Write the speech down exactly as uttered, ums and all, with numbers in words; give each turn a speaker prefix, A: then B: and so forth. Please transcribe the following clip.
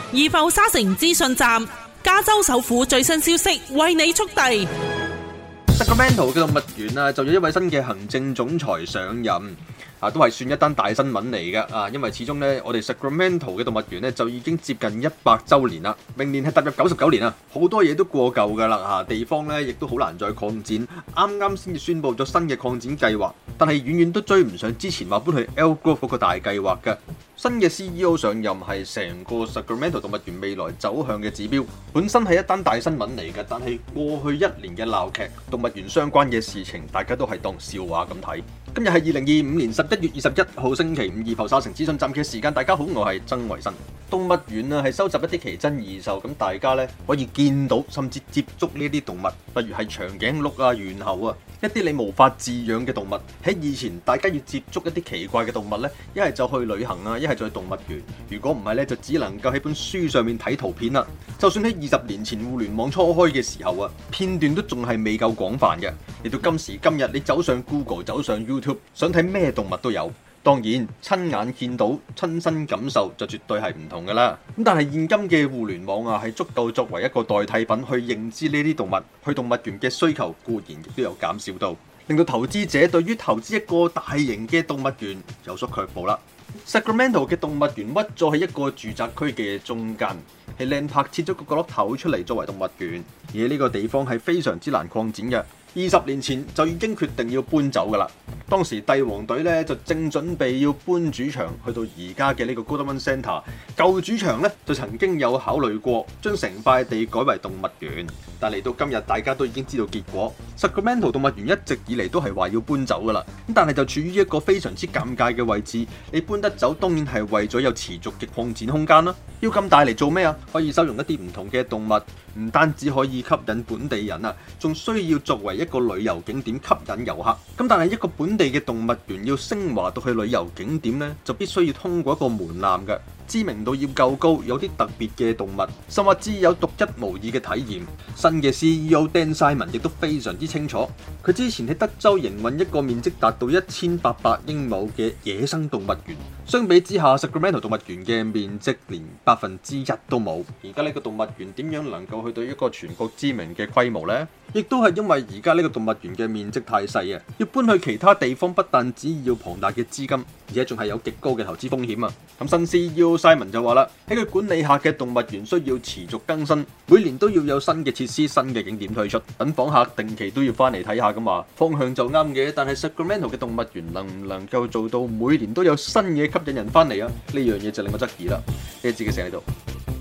A: 怡浮沙城資訊站，加州首府最新消息為你速遞。
B: Sacramento 嘅動物園啊，就有一位新嘅行政總裁上任。啊，都係算一單大新聞嚟嘅啊！因為始終咧，我哋 Sacramento 嘅動物園咧就已經接近一百週年啦，明年係踏入九十九年啦，好多嘢都過舊㗎啦嚇，地方咧亦都好難再擴展，啱啱先至宣布咗新嘅擴展計劃，但係遠遠都追唔上之前話搬去 Elk Grove 嗰個大計劃嘅。新嘅 C E O 上任係成個 Sacramento 動物園未來走向嘅指標，本身係一單大新聞嚟嘅，但係過去一年嘅鬧劇，動物園相關嘅事情，大家都係當笑話咁睇。今日係二零二五年十一月二十一號星期五，怡浮沙城資訊站嘅時間，大家好，我係曾維新。動物園啊係收集一啲奇珍異獸，咁大家咧可以見到甚至接觸呢啲動物，例如係長頸鹿啊、猿猴啊，一啲你無法飼養嘅動物。喺以前，大家要接觸一啲奇怪嘅動物咧，一係就去旅行啊，一係就去動物園。如果唔係咧，就只能夠喺本書上面睇圖片啦。就算喺二十年前互聯網初開嘅時候啊，片段都仲係未夠廣泛嘅。嚟到今時今日，你走上 Google、走上 YouTube，想睇咩動物都有。當然，親眼見到、親身感受就絕對係唔同㗎啦。咁但係現今嘅互聯網啊，係足夠作為一個代替品去認知呢啲動物，去動物園嘅需求固然亦都有減少到，令到投資者對於投資一個大型嘅動物園有所卻步啦。Sacramento 嘅動物園屈咗喺一個住宅區嘅中間，係靚拍切咗個角落頭出嚟作為動物園，而呢個地方係非常之難擴展嘅。二十年前就已經決定要搬走㗎啦。當時帝王隊咧就正準備要搬主場去到而家嘅呢個 Goodman Center，舊主場咧就曾經有考慮過將成塊地改為動物園，但嚟到今日大家都已經知道結果。Sacramento 動物園一直以嚟都係話要搬走㗎啦，咁但係就處於一個非常之尷尬嘅位置。你搬得走當然係為咗有持續嘅擴展空間啦。要咁大嚟做咩啊？可以收容一啲唔同嘅動物，唔單止可以吸引本地人啊，仲需要作為一個旅遊景點吸引遊客。咁但係一個本地嘅動物園要升華到去旅遊景點呢，就必須要通過一個門檻嘅。知名度要夠高，有啲特別嘅動物，甚至有獨一無二嘅體驗。新嘅 C E O Dan Simon 亦都非常之清楚，佢之前喺德州營運一個面積達到一千八百英畝嘅野生動物園，相比之下 Sacramento 動物園嘅面積連百分之一都冇。而家呢個動物園點樣能夠去到一個全國知名嘅規模呢？亦都係因為而家呢個動物園嘅面積太細啊，要搬去其他地方不但只要龐大嘅資金，而且仲係有極高嘅投資風險啊！咁新 C E O Simon 就話啦，喺佢管理下嘅動物園需要持續更新，每年都要有新嘅設施、新嘅景點推出，等訪客定期都要翻嚟睇下噶嘛。方向就啱嘅，但係 Sacramento 嘅動物園能唔能夠做到每年都有新嘢吸引人翻嚟啊？呢樣嘢就令我質疑啦。呢一節嘅成喺度。